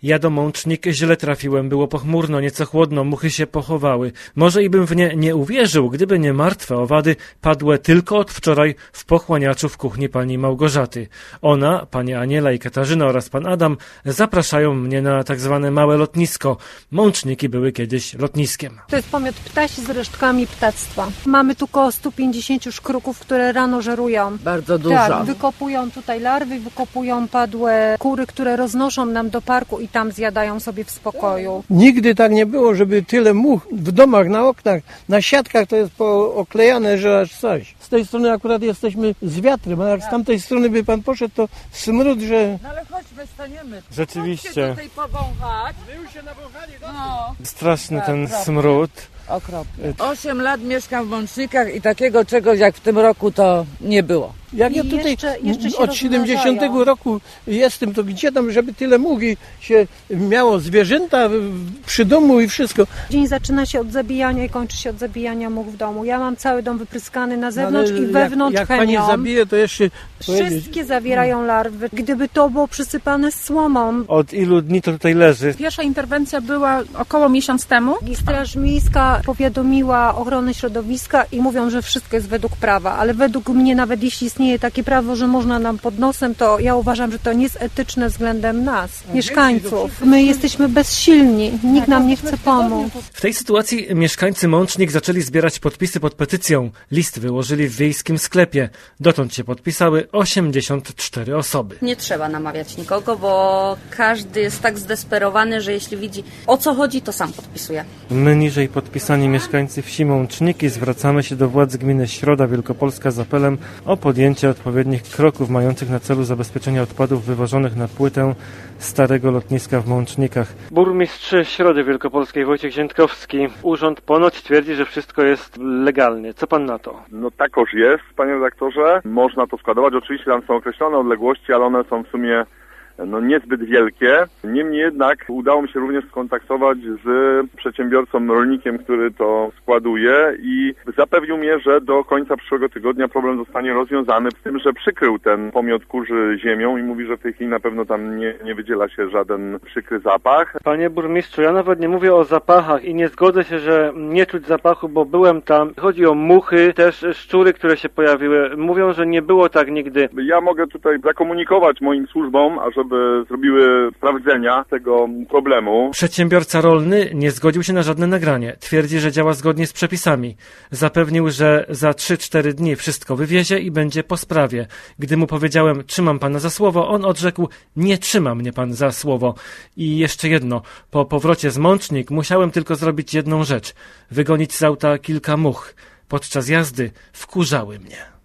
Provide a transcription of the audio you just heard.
Ja do Mącznik źle trafiłem, było pochmurno, nieco chłodno, muchy się pochowały. Może i bym w nie nie uwierzył, gdyby nie martwe owady padłe tylko od wczoraj w pochłaniaczu w kuchni pani Małgorzaty. Ona, pani Aniela i Katarzyna oraz pan Adam zapraszają mnie na tak zwane małe lotnisko. Mączniki były kiedyś lotniskiem. To jest pomiot ptasi z resztkami ptactwa. Mamy tu około 150 szkruków, które rano żerują. Bardzo dużo. Tak, wykopują tutaj larwy, wykopują padłe kury, które roznoszą nam do parku i tam zjadają sobie w spokoju. Nigdy tak nie było, żeby tyle much w domach, na oknach, na siatkach to jest pooklejane, że aż coś. Z tej strony akurat jesteśmy z wiatrem, a jak z tamtej strony by pan poszedł, to smród, że... No ale chodźmy, staniemy. Rzeczywiście. Chodźcie tutaj powąchać. My już się nawąchali. No. Straszny ten smród. Okropny. 8 lat mieszkam w Mącznikach i takiego czegoś jak w tym roku to nie było. Jak ja tutaj jeszcze od 70 roku jestem, to gdzie tam, żeby tyle mugi się miało zwierzęta przy domu i wszystko. Dzień zaczyna się od zabijania i kończy się od zabijania much w domu. Ja mam cały dom wypryskany na zewnątrz i wewnątrz jak chemią. pani zabije, to jeszcze Wszystkie zawierają larwy. Gdyby to było przysypane słomą. Od ilu dni to tutaj leży? Pierwsza interwencja była około miesiąc temu. I Straż Miejska powiadomiła ochronę środowiska i mówią, że wszystko jest według prawa, ale według mnie nawet jeśli istnieje takie prawo, że można nam pod nosem, to ja uważam, że to nie jest etyczne względem nas, mieszkańców. My jesteśmy bezsilni, nikt nam nie chce pomóc. W tej sytuacji mieszkańcy Mącznik zaczęli zbierać podpisy pod petycją. List wyłożyli w wiejskim sklepie. Dotąd się podpisały 84 osoby. Nie trzeba namawiać nikogo, bo każdy jest tak zdesperowany, że jeśli widzi o co chodzi, to sam podpisuje. My niżej podpisani mieszkańcy wsi Mączniki zwracamy się do władz gminy Środa Wielkopolska z apelem o podjęcie odpowiednich kroków mających na celu zabezpieczenie odpadów wywożonych na płytę starego lotniska w Mącznikach. Burmistrz Środy Wielkopolskiej Wojciech Ziętkowski. Urząd ponoć twierdzi, że wszystko jest legalnie. Co pan na to? No takoż jest, panie redaktorze. Można to składować. Oczywiście tam są określone odległości, ale one są w sumie niezbyt wielkie. Niemniej jednak udało mi się również skontaktować z przedsiębiorcą, rolnikiem, który to składuje i zapewnił mnie, że do końca przyszłego tygodnia problem zostanie rozwiązany, z tym, że przykrył ten pomiot kurzy ziemią i mówi, że w tej chwili na pewno tam nie wydziela się żaden przykry zapach. Panie burmistrzu, ja nawet nie mówię o zapachach i nie zgodzę się, że nie czuć zapachu, bo byłem tam. Chodzi o muchy, też szczury, które się pojawiły. Mówią, że nie było tak nigdy. Ja mogę tutaj zakomunikować moim służbom, żeby zrobiły sprawdzenia tego problemu. Przedsiębiorca rolny nie zgodził się na żadne nagranie. Twierdzi, że działa zgodnie z przepisami. Zapewnił, że za 3-4 dni wszystko wywiezie i będzie po sprawie. Gdy mu powiedziałem, trzymam pana za słowo, on odrzekł, nie trzyma mnie pan za słowo. I jeszcze jedno, po powrocie z Mącznik musiałem tylko zrobić jedną rzecz. Wygonić z auta kilka much. Podczas jazdy wkurzały mnie.